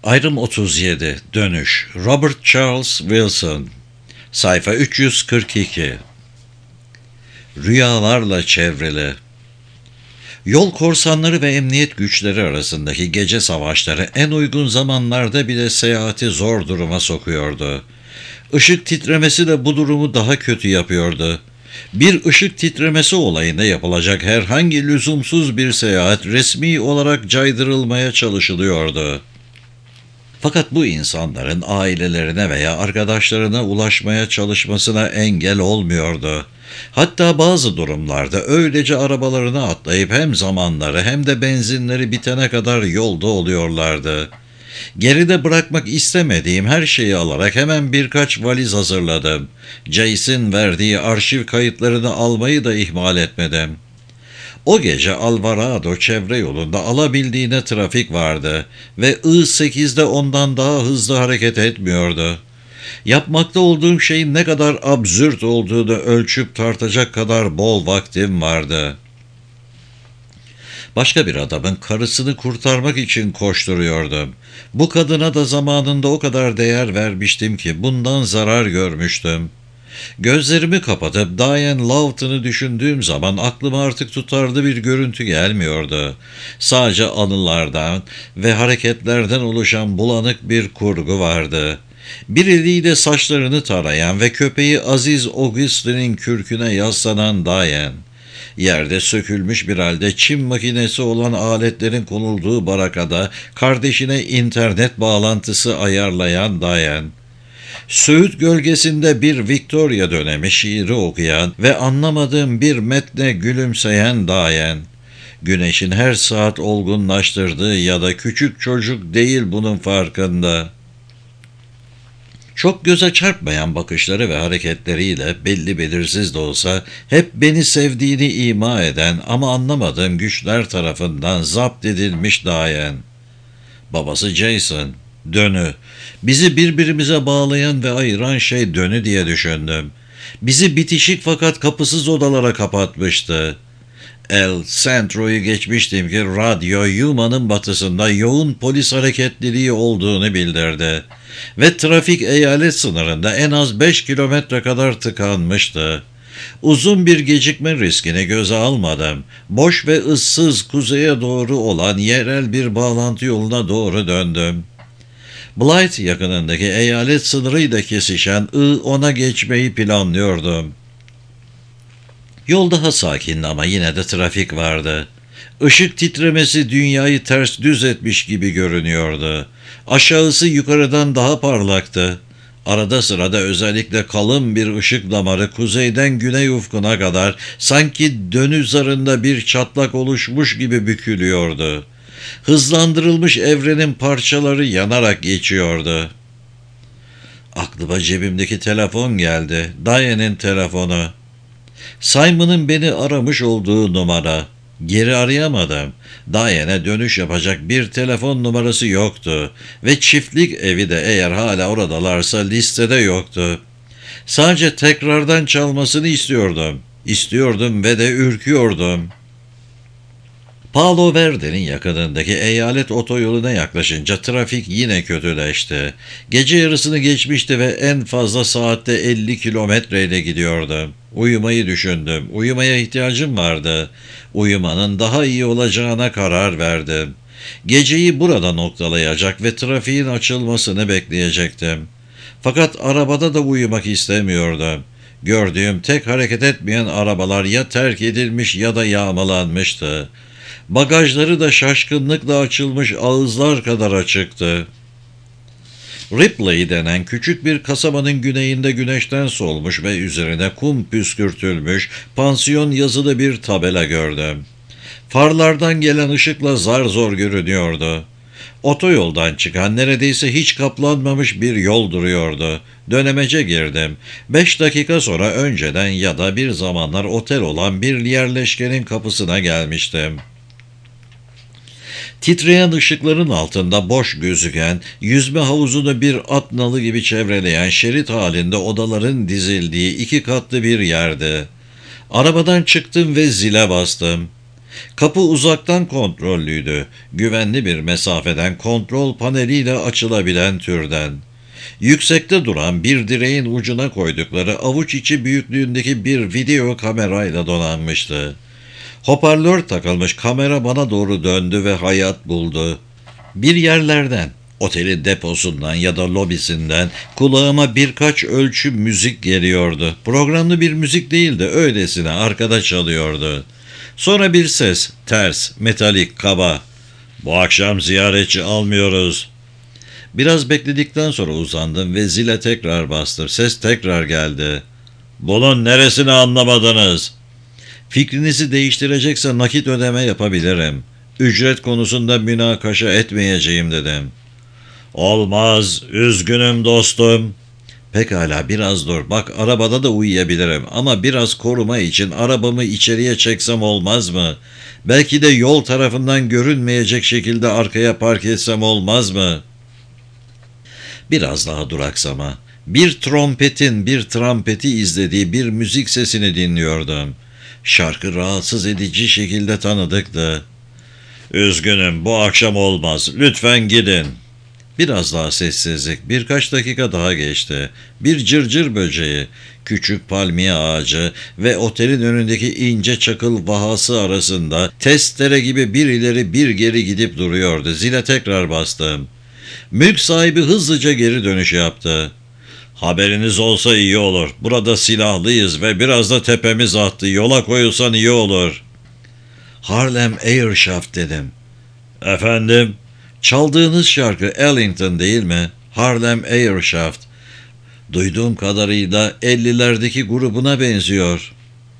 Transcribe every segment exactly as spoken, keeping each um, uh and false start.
Ayrım otuz yedi. Dönüş. Robert Charles Wilson. Sayfa üç yüz kırk iki. Rüyalarla çevrili. Yol korsanları ve emniyet güçleri arasındaki gece savaşları en uygun zamanlarda bile seyahati zor duruma sokuyordu. Işık titremesi de bu durumu daha kötü yapıyordu. Bir ışık titremesi olayında yapılacak herhangi lüzumsuz bir seyahat resmi olarak caydırılmaya çalışılıyordu. Fakat bu insanların ailelerine veya arkadaşlarına ulaşmaya çalışmasına engel olmuyordu. Hatta bazı durumlarda öylece arabalarına atlayıp hem zamanları hem de benzinleri bitene kadar yolda oluyorlardı. Geride bırakmak istemediğim her şeyi alarak hemen birkaç valiz hazırladım. Jace'in verdiği arşiv kayıtlarını almayı da ihmal etmedim. O gece Alvarado çevre yolunda alabildiğine trafik vardı ve I sekizde ondan daha hızlı hareket etmiyordu. Yapmakta olduğum şeyin ne kadar absürt olduğunu ölçüp tartacak kadar bol vaktim vardı. Başka bir adamın karısını kurtarmak için koşturuyordum. Bu kadına da zamanında o kadar değer vermiştim ki bundan zarar görmüştüm. Gözlerimi kapatıp Diane Lawton'u düşündüğüm zaman aklıma artık tutarlı bir görüntü gelmiyordu. Sadece anılardan ve hareketlerden oluşan bulanık bir kurgu vardı. Bir eliyle saçlarını tarayan ve köpeği Aziz Auguste'nin kürküne yaslanan Diane. Yerde sökülmüş bir halde çim makinesi olan aletlerin konulduğu barakada kardeşine internet bağlantısı ayarlayan Diane. Söğüt gölgesinde bir Victoria dönemi şiiri okuyan ve anlamadığım bir metne gülümseyen Diane. Güneşin her saat olgunlaştırdığı ya da küçük çocuk değil bunun farkında. Çok göze çarpmayan bakışları ve hareketleriyle belli belirsiz de olsa hep beni sevdiğini ima eden ama anlamadığım güçler tarafından zapt edilmiş Diane. Babası Jason, Dönü. Bizi birbirimize bağlayan ve ayıran şey Dönü diye düşündüm. Bizi bitişik fakat kapısız odalara kapatmıştı. El Centro'yu geçmiştim ki radyo Yuma'nın batısında yoğun polis hareketliliği olduğunu bildirdi. Ve trafik eyalet sınırında en az beş kilometre kadar tıkanmıştı. Uzun bir gecikme riskini göze almadım. Boş ve ıssız kuzeye doğru olan yerel bir bağlantı yoluna doğru döndüm. Blythe yakınındaki eyalet sınırıyla kesişen I ona geçmeyi planlıyordum. Yol daha sakindi ama yine de trafik vardı. Işık titremesi dünyayı ters düz etmiş gibi görünüyordu. Aşağısı yukarıdan daha parlaktı. Arada sırada özellikle kalın bir ışık damarı kuzeyden güney ufkuna kadar sanki dönü zarında bir çatlak oluşmuş gibi bükülüyordu. Hızlandırılmış evrenin parçaları yanarak geçiyordu. Aklıma cebimdeki telefon geldi. Diane'in telefonu. Simon'ın beni aramış olduğu numara. Geri arayamadım. Diane'e dönüş yapacak bir telefon numarası yoktu. Ve çiftlik evi de eğer hala oradalarsa listede yoktu. Sadece tekrardan çalmasını istiyordum. İstiyordum ve de ürküyordum. Palo Verde'nin yakınındaki eyalet otoyoluna yaklaşınca trafik yine kötüleşti. Gece yarısını geçmişti ve en fazla saatte elli kilometreyle gidiyordum. Uyumayı düşündüm. Uyumaya ihtiyacım vardı. Uyumanın daha iyi olacağına karar verdim. Geceyi burada noktalayacak ve trafiğin açılmasını bekleyecektim. Fakat arabada da uyumak istemiyordum. Gördüğüm tek hareket etmeyen arabalar ya terk edilmiş ya da yağmalanmıştı. Bagajları da şaşkınlıkla açılmış ağızlar kadar açıktı. Ripley denen küçük bir kasabanın güneyinde güneşten solmuş ve üzerine kum püskürtülmüş pansiyon yazılı bir tabela gördüm. Farlardan gelen ışıkla zar zor görünüyordu. Otoyoldan çıkan neredeyse hiç kaplanmamış bir yol duruyordu. Dönemece girdim. Beş dakika sonra önceden ya da bir zamanlar otel olan bir yerleşkenin kapısına gelmiştim. Titreyen ışıkların altında boş gözüken, yüzme havuzunu bir at nalı gibi çevreleyen şerit halinde odaların dizildiği iki katlı bir yerdi. Arabadan çıktım ve zile bastım. Kapı uzaktan kontrollüydü. Güvenli bir mesafeden kontrol paneliyle açılabilen türden. Yüksekte duran bir direğin ucuna koydukları avuç içi büyüklüğündeki bir video kamerayla donanmıştı. Hoparlör takılmış kamera bana doğru döndü ve hayat buldu. Bir yerlerden, otelin deposundan ya da lobisinden kulağıma birkaç ölçü müzik geliyordu. Programlı bir müzik değildi, öylesine arkada çalıyordu. Sonra bir ses, ters, metalik, kaba. Bu akşam ziyaretçi almıyoruz. Biraz bekledikten sonra uzandım ve zile tekrar bastım. Ses tekrar geldi. Bunun neresini anlamadınız? Fikrinizi değiştirecekse nakit ödeme yapabilirim. Ücret konusunda münakaşa etmeyeceğim dedim. Olmaz, üzgünüm dostum. Pekala biraz dur. Bak arabada da uyuyabilirim ama biraz koruma için arabamı içeriye çeksem olmaz mı? Belki de yol tarafından görünmeyecek şekilde arkaya park etsem olmaz mı? Biraz daha duraksama. Bir trompetin bir trampeti izlediği bir müzik sesini dinliyordum. Şarkı rahatsız edici şekilde tanıdıktı. Üzgünüm bu akşam olmaz. Lütfen gidin. Biraz daha sessizlik. Birkaç dakika daha geçti. Bir cırcır böceği, küçük palmiye ağacı ve otelin önündeki ince çakıl vahası arasında testere gibi bir ileri bir geri gidip duruyordu. Zile tekrar bastım. Mülk sahibi hızlıca geri dönüş yaptı. Haberiniz olsa iyi olur. Burada silahlıyız ve biraz da tepemiz attı. Yola koyulsan iyi olur. Harlem Airshaft dedim. Efendim? Çaldığınız şarkı Ellington değil mi? Harlem Airshaft. Duyduğum kadarıyla ellilerdeki grubuna benziyor.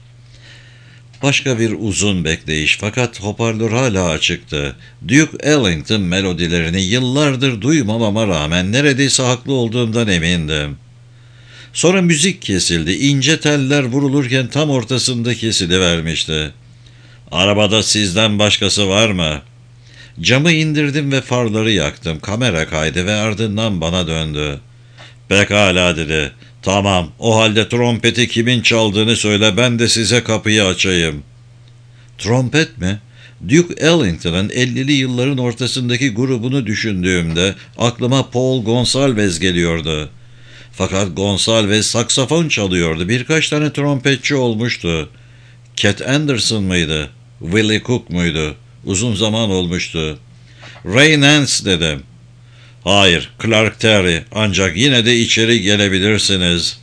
Başka bir uzun bekleyiş fakat hoparlör hala açıktı. Duke Ellington melodilerini yıllardır duymamama rağmen neredeyse haklı olduğumdan emindim. Sonra müzik kesildi. İnce teller vurulurken tam ortasında kesilivermişti. Arabada sizden başkası var mı? Camı indirdim ve farları yaktım. Kamera kaydı ve ardından bana döndü. Pekala dedi. Tamam, o halde trompeti kimin çaldığını söyle, ben de size kapıyı açayım. Trompet mi? Duke Ellington'ın ellili yılların ortasındaki grubunu düşündüğümde aklıma Paul Gonsalves geliyordu. Fakat Gonsalves saksafon çalıyordu. Birkaç tane trompetçi olmuştu. Cat Anderson mıydı? Willie Cook muydu? Uzun zaman olmuştu. Ray Nance dedim. Hayır, Clark Terry. Ancak yine de içeri gelebilirsiniz.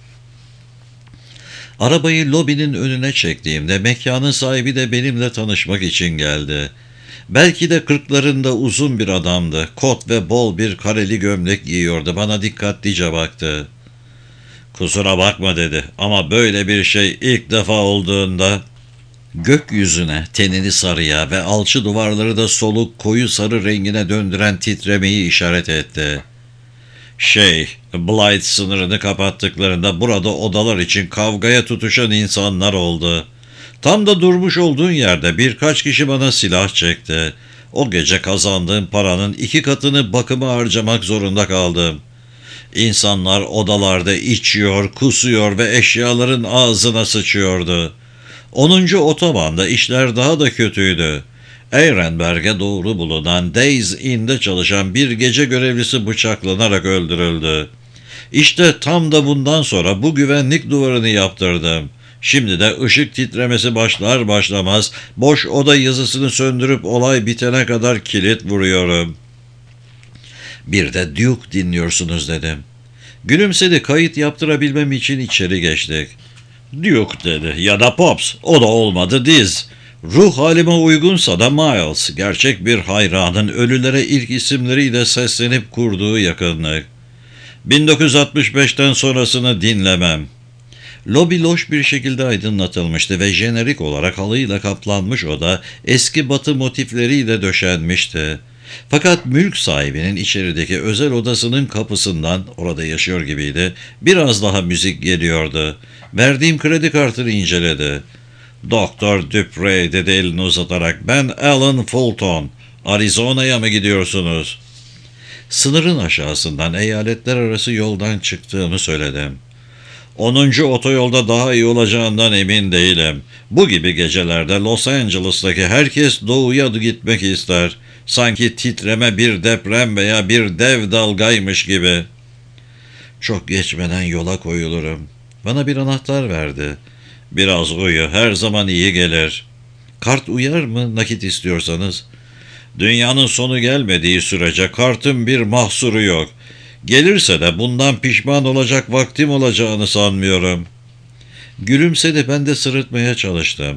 Arabayı lobinin önüne çektiğimde mekanın sahibi de benimle tanışmak için geldi. Belki de kırklarında uzun bir adamdı. Kot ve bol bir kareli gömlek giyiyordu. Bana dikkatlice baktı. Kusura bakma dedi ama böyle bir şey ilk defa olduğunda... Gökyüzüne, tenini sarıya ve alçı duvarları da soluk koyu sarı rengine döndüren titremeyi işaret etti. Şey, Blythe sınırını kapattıklarında burada odalar için kavgaya tutuşan insanlar oldu. Tam da durmuş olduğun yerde birkaç kişi bana silah çekti. O gece kazandığım paranın iki katını bakıma harcamak zorunda kaldım. İnsanlar odalarda içiyor, kusuyor ve eşyaların ağzına sıçıyordu. Onuncu otobanda işler daha da kötüydü. Ehrenberg'e doğru bulunan Days Inn'de çalışan bir gece görevlisi bıçaklanarak öldürüldü. İşte tam da bundan sonra bu güvenlik duvarını yaptırdım. Şimdi de ışık titremesi başlar başlamaz boş oda yazısını söndürüp olay bitene kadar kilit vuruyorum. Bir de Duke dinliyorsunuz dedim. Gülümsedi, kayıt yaptırabilmem için içeri geçtik. Duke dedi ya da Pops, o da olmadı Diz. Ruh halime uygunsa da Miles, gerçek bir hayranın ölülere ilk isimleriyle seslenip kurduğu yakınlık. bin dokuz yüz altmış beşten sonrasını dinlemem. Lobi loş bir şekilde aydınlatılmıştı ve jenerik olarak halıyla kaplanmış oda eski batı motifleriyle döşenmişti. Fakat mülk sahibinin içerideki özel odasının kapısından, orada yaşıyor gibiydi, biraz daha müzik geliyordu. Verdiğim kredi kartını inceledi. Doktor Dupree dedi elini uzatarak, ben Alan Fulton. Arizona'ya mı gidiyorsunuz? Sınırın aşağısından eyaletler arası yoldan çıktığımı söyledim. Onuncu otoyolda daha iyi olacağından emin değilim. Bu gibi gecelerde Los Angeles'taki herkes doğuya gitmek ister. Sanki titreme bir deprem veya bir dev dalgaymış gibi. Çok geçmeden yola koyulurum. Bana bir anahtar verdi. Biraz uyu, her zaman iyi gelir. Kart uyar mı nakit istiyorsanız? Dünyanın sonu gelmediği sürece kartın bir mahsuru yok. Gelirse de bundan pişman olacak vaktim olacağını sanmıyorum. Gülümsedi, ben de sırıtmaya çalıştım.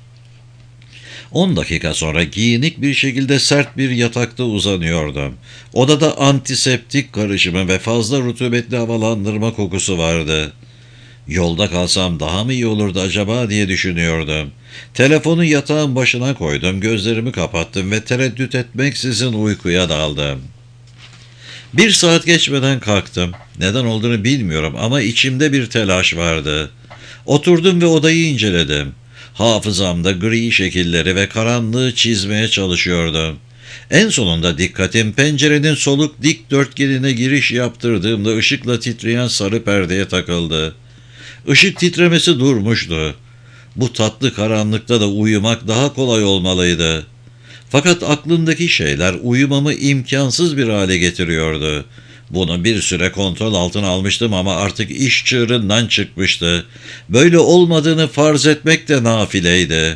On dakika sonra giyinik bir şekilde sert bir yatakta uzanıyordum. Odada antiseptik karışımı ve fazla rutubetli havalandırma kokusu vardı. Yolda kalsam daha mı iyi olurdu acaba diye düşünüyordum. Telefonu yatağın başına koydum, gözlerimi kapattım ve tereddüt etmeksizin uykuya daldım. Bir saat geçmeden kalktım. Neden olduğunu bilmiyorum ama içimde bir telaş vardı. Oturdum ve odayı inceledim. Hafızamda gri şekilleri ve karanlığı çizmeye çalışıyordum. En sonunda dikkatim pencerenin soluk dikdörtgenine giriş yaptırdığımda ışıkla titreyen sarı perdeye takıldı. Işık titremesi durmuştu. Bu tatlı karanlıkta da uyumak daha kolay olmalıydı. Fakat aklımdaki şeyler uyumamı imkansız bir hale getiriyordu. Bunu bir süre kontrol altına almıştım ama artık iş çığırından çıkmıştı. Böyle olmadığını farz etmek de nafileydi.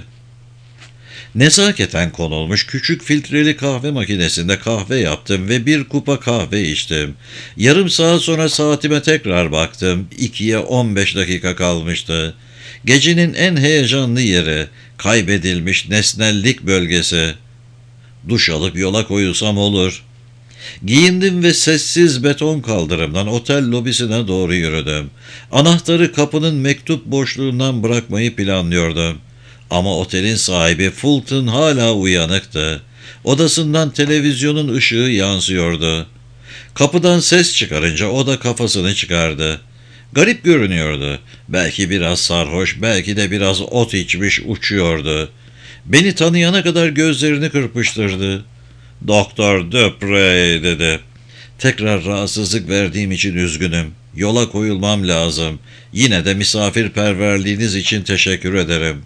Nezaketen konulmuş küçük filtreli kahve makinesinde kahve yaptım ve bir kupa kahve içtim. Yarım saat sonra saatime tekrar baktım. İkiye on beş dakika kalmıştı. Gecenin en heyecanlı yeri, kaybedilmiş nesnellik bölgesi. Duş alıp yola koyulsam olur. Giyindim ve sessiz beton kaldırımdan otel lobisine doğru yürüdüm. Anahtarı kapının mektup boşluğundan bırakmayı planlıyordum. Ama otelin sahibi Fulton hala uyanıktı. Odasından televizyonun ışığı yansıyordu. Kapıdan ses çıkarınca o da kafasını çıkardı. Garip görünüyordu. Belki biraz sarhoş, belki de biraz ot içmiş uçuyordu. Beni tanıyana kadar gözlerini kırpıştırdı. "Doktor Dupree," dedi. "Tekrar rahatsızlık verdiğim için üzgünüm. Yola koyulmam lazım. Yine de misafirperverliğiniz için teşekkür ederim."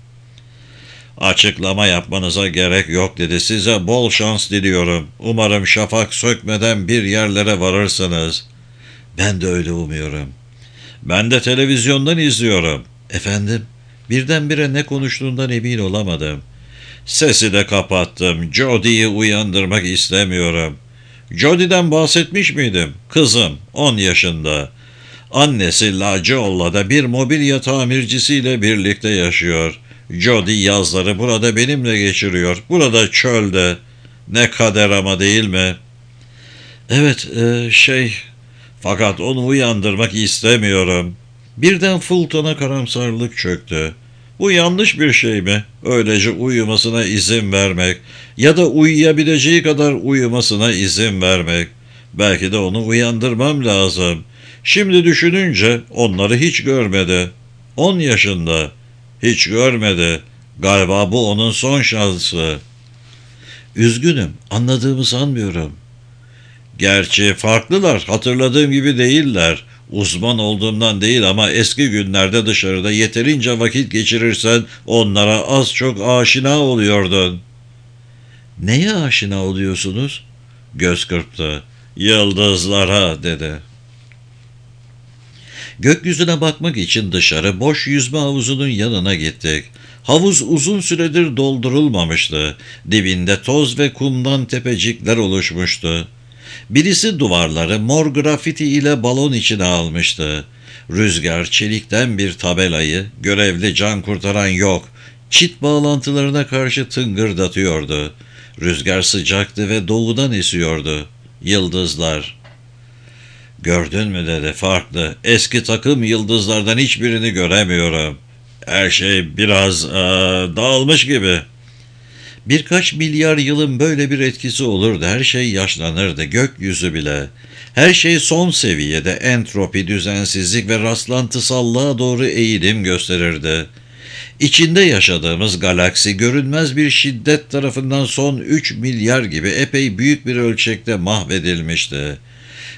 "Açıklama yapmanıza gerek yok," dedi. "Size bol şans diliyorum. Umarım şafak sökmeden bir yerlere varırsınız." "Ben de öyle umuyorum." "Ben de televizyondan izliyorum." "Efendim?" Birdenbire ne konuştuğundan emin olamadım. "Sesi de kapattım. Jodie'yi uyandırmak istemiyorum." "Jodie'den bahsetmiş miydim?" "Kızım, on yaşında. Annesi La Jolla'da bir mobilya tamircisiyle birlikte yaşıyor. Jodie yazları burada benimle geçiriyor. Burada çölde. Ne kader ama, değil mi?" "Evet, e, şey... Fakat onu uyandırmak istemiyorum." Birden Fulton'a karamsarlık çöktü. Bu yanlış bir şey mi? Öylece uyumasına izin vermek ya da uyuyabileceği kadar uyumasına izin vermek. Belki de onu uyandırmam lazım. Şimdi düşününce onları hiç görmedi. On yaşında. Hiç görmedi. Galiba bu onun son şansı. "Üzgünüm, anladığımı sanmıyorum." "Gerçi farklılar, hatırladığım gibi değiller. Uzman olduğumdan değil ama eski günlerde dışarıda yeterince vakit geçirirsen onlara az çok aşina oluyordun." "Neye aşina oluyorsunuz?" Göz kırptı. "Yıldızlara," dedi. Gökyüzüne bakmak için dışarı boş yüzme havuzunun yanına gittik. Havuz uzun süredir doldurulmamıştı. Dibinde toz ve kumdan tepecikler oluşmuştu. Birisi duvarları mor grafiti ile balon içine almıştı. Rüzgar çelikten bir tabelayı, "Görevli can kurtaran yok," çit bağlantılarına karşı tıngırdatıyordu. Rüzgar sıcaktı ve doğudan esiyordu. Yıldızlar. "Gördün mü?" dedi. "Farklı. Eski takım yıldızlardan hiçbirini göremiyorum. Her şey biraz ee, dağılmış gibi." Birkaç milyar yılın böyle bir etkisi olurdu. Her şey yaşlanırdı, gökyüzü bile. Her şey son seviyede entropi, düzensizlik ve rastlantısallığa doğru eğilim gösterirdi. İçinde yaşadığımız galaksi görünmez bir şiddet tarafından son üç milyar gibi epey büyük bir ölçekte mahvedilmişti.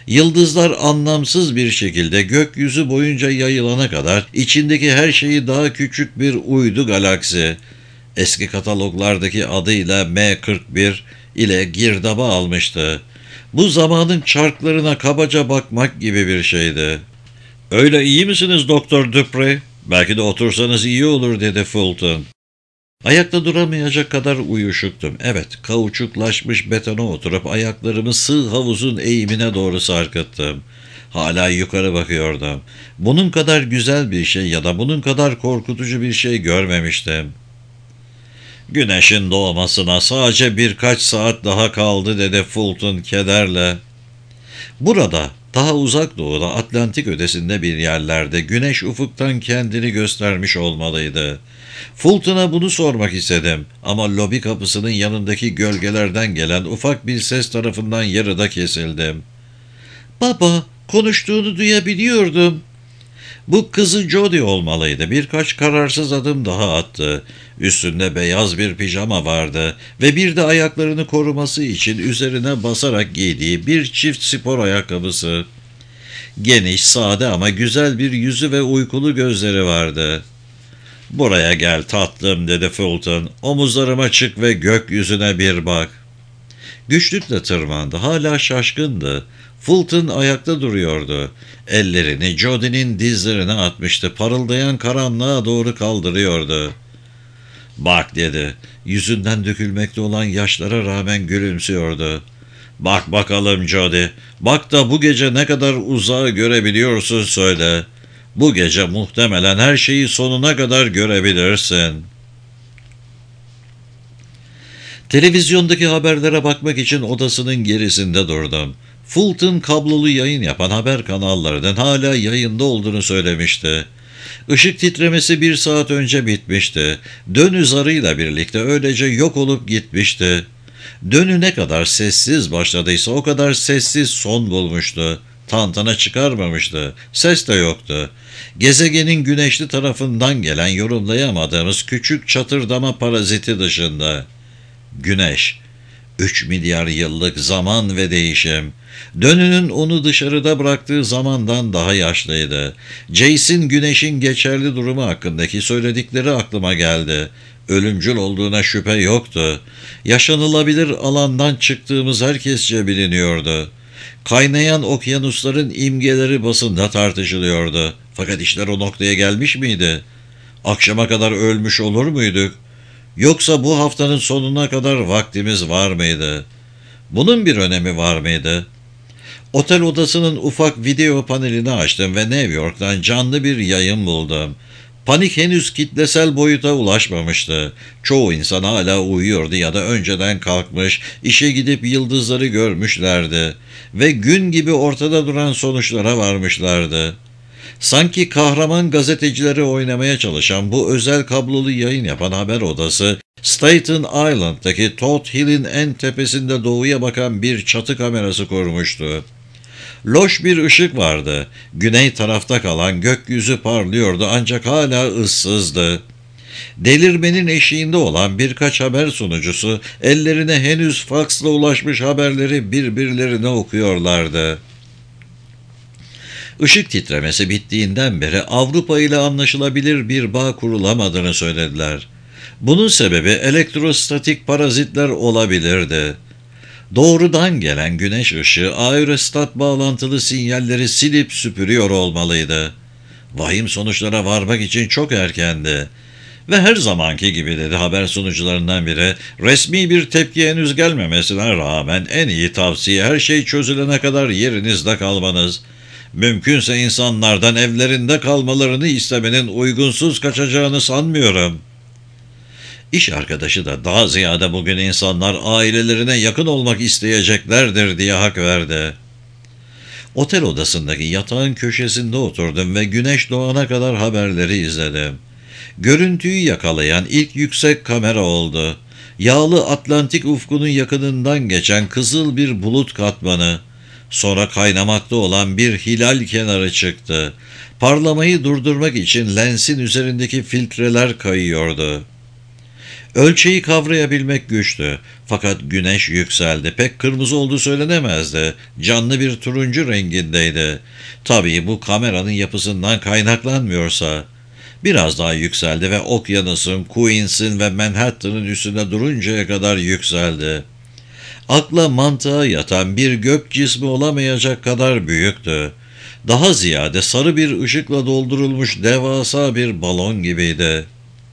Yıldızlar anlamsız bir şekilde gökyüzü boyunca yayılana kadar içindeki her şeyi daha küçük bir uydu galaksi, eski kataloglardaki adıyla M kırk bir ile girdaba almıştı. Bu zamanın çarklarına kabaca bakmak gibi bir şeydi. "Öyle iyi misiniz Doktor Dupre? Belki de otursanız iyi olur," dedi Fulton. Ayakta duramayacak kadar uyuşuktum. Evet, kauçuklaşmış betona oturup ayaklarımı sığ havuzun eğimine doğru sarkıttım. Hala yukarı bakıyordum. Bunun kadar güzel bir şey ya da bunun kadar korkutucu bir şey görmemiştim. "Güneşin doğmasına sadece birkaç saat daha kaldı," dedi Fulton kederle. Burada, daha uzak doğuda, Atlantik ötesinde bir yerlerde güneş ufuktan kendini göstermiş olmalıydı. Fulton'a bunu sormak istedim ama lobi kapısının yanındaki gölgelerden gelen ufak bir ses tarafından yarıda kesildim. "Baba, konuştuğunu duyabiliyordum." Bu kızı Jody olmalıydı. Birkaç kararsız adım daha attı. Üstünde beyaz bir pijama vardı ve bir de ayaklarını koruması için üzerine basarak giydiği bir çift spor ayakkabısı. Geniş, sade ama güzel bir yüzü ve uykulu gözleri vardı. "Buraya gel tatlım," dedi Fulton. "Omuzlarıma çık ve gökyüzüne bir bak." Güçlükle tırmandı. Hala şaşkındı. Fulton ayakta duruyordu. Ellerini Jody'nin dizlerine atmıştı. Parıldayan karanlığa doğru kaldırıyordu. "Bak," dedi. Yüzünden dökülmekte olan yaşlara rağmen gülümsüyordu. "Bak bakalım Jody. Bak da bu gece ne kadar uzağı görebiliyorsun söyle. Bu gece muhtemelen her şeyi sonuna kadar görebilirsin." Televizyondaki haberlere bakmak için odasının gerisinde durdum. Fulton kablolu yayın yapan haber kanallarının hala yayında olduğunu söylemişti. Işık titremesi bir saat önce bitmişti. Dönü zarıyla birlikte öylece yok olup gitmişti. Dönü ne kadar sessiz başladıysa o kadar sessiz son bulmuştu. Tantana çıkarmamıştı. Ses de yoktu. Gezegenin güneşli tarafından gelen yorumlayamadığımız küçük çatırdama paraziti dışında. Güneş. Üç milyar yıllık zaman ve değişim. Dönünün onu dışarıda bıraktığı zamandan daha yaşlıydı. Jace'in güneşin geçerli durumu hakkındaki söyledikleri aklıma geldi. Ölümcül olduğuna şüphe yoktu. Yaşanılabilir alandan çıktığımız herkesçe biliniyordu. Kaynayan okyanusların imgeleri basında tartışılıyordu. Fakat işler o noktaya gelmiş miydi? Akşama kadar ölmüş olur muyduk? Yoksa bu haftanın sonuna kadar vaktimiz var mıydı? Bunun bir önemi var mıydı? Otel odasının ufak video panelini açtım ve New York'tan canlı bir yayın buldum. Panik henüz kitlesel boyuta ulaşmamıştı. Çoğu insan hala uyuyordu ya da önceden kalkmış, işe gidip yıldızları görmüşlerdi ve gün gibi ortada duran sonuçlara varmışlardı. Sanki kahraman gazetecileri oynamaya çalışan bu özel kablolu yayın yapan haber odası, Staten Island'daki Todd Hill'in en tepesinde doğuya bakan bir çatı kamerası kurmuştu. Loş bir ışık vardı. Güney tarafta kalan gökyüzü parlıyordu ancak hala ıssızdı. Delirmenin eşiğinde olan birkaç haber sunucusu ellerine henüz faksla ulaşmış haberleri birbirlerine okuyorlardı. Işık titremesi bittiğinden beri Avrupa ile anlaşılabilir bir bağ kurulamadığını söylediler. Bunun sebebi elektrostatik parazitler olabilirdi. Doğrudan gelen güneş ışığı aerostat bağlantılı sinyalleri silip süpürüyor olmalıydı. Vahim sonuçlara varmak için çok erkendi. Ve her zamanki gibi, dedi haber sunucularından biri, resmi bir tepki henüz gelmemesine rağmen en iyi tavsiye her şey çözülene kadar yerinizde kalmanız. Mümkünse insanlardan evlerinde kalmalarını istemenin uygunsuz kaçacağını sanmıyorum. İş arkadaşı da daha ziyade bugün insanlar ailelerine yakın olmak isteyeceklerdir diye hak verdi. Otel odasındaki yatağın köşesinde oturdum ve güneş doğana kadar haberleri izledim. Görüntüyü yakalayan ilk yüksek kamera oldu. Yağlı Atlantik ufkunun yakınından geçen kızıl bir bulut katmanı. Sonra kaynamakta olan bir hilal kenarı çıktı. Parlamayı durdurmak için lensin üzerindeki filtreler kayıyordu. Ölçeği kavrayabilmek güçtü. Fakat güneş yükseldi. Pek kırmızı olduğu söylenemezdi. Canlı bir turuncu rengindeydi. Tabii bu kameranın yapısından kaynaklanmıyorsa. Biraz daha yükseldi ve okyanusun, Queens'in ve Manhattan'ın üstünde duruncaya kadar yükseldi. Akla mantığa yatan bir gök cismi olamayacak kadar büyüktü. Daha ziyade sarı bir ışıkla doldurulmuş devasa bir balon gibiydi.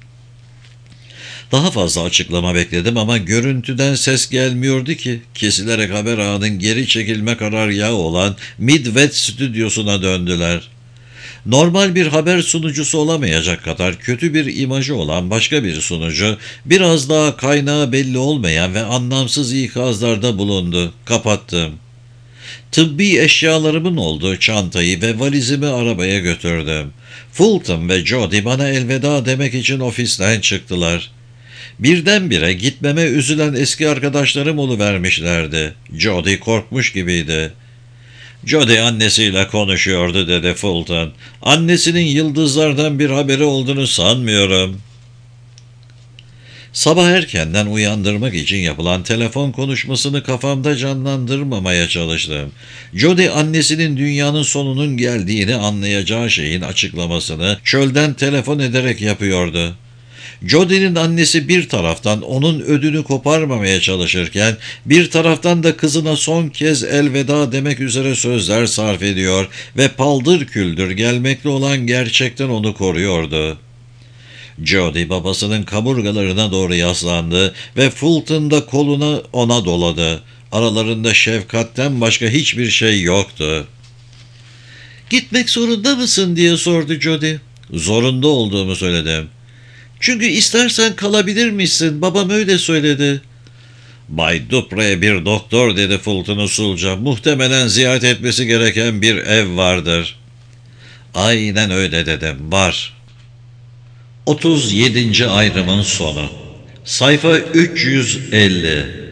Daha fazla açıklama bekledim ama görüntüden ses gelmiyordu ki. Kesilerek haber ağının geri çekilme karargahı olan Midwest stüdyosuna döndüler. Normal bir haber sunucusu olamayacak kadar kötü bir imajı olan başka bir sunucu, biraz daha kaynağı belli olmayan ve anlamsız ikazlarda bulundu. Kapattım. Tıbbi eşyalarımın olduğu çantayı ve valizimi arabaya götürdüm. Fulton ve Jody bana elveda demek için ofisten çıktılar. Birdenbire gitmeme üzülen eski arkadaşlarım oluvermişlerdi. Jody korkmuş gibiydi. Jody annesiyle konuşuyordu dedi Fulton. Annesinin yıldızlardan bir haberi olduğunu sanmıyorum. Sabah erkenden uyandırmak için yapılan telefon konuşmasını kafamda canlandırmamaya çalıştım. Jody annesinin dünyanın sonunun geldiğini anlayacağı şeyin açıklamasını çölden telefon ederek yapıyordu. Jody'nin annesi bir taraftan onun ödünü koparmamaya çalışırken bir taraftan da kızına son kez elveda demek üzere sözler sarf ediyor ve paldır küldür gelmekte olan gerçekten onu koruyordu. Jody babasının kaburgalarına doğru yaslandı ve Fulton da koluna ona doladı. Aralarında şefkatten başka hiçbir şey yoktu. "Gitmek zorunda mısın?" diye sordu Jody. "Zorunda olduğumu söyledim." "Çünkü istersen kalabilir misin? Babam öyle söyledi." "Bay Dupre bir doktor," dedi Fulton usulca. "Muhtemelen ziyaret etmesi gereken bir ev vardır." "Aynen öyle," dedim. "Var." otuz yedinci ayrımın sonu. Sayfa üç yüz elli.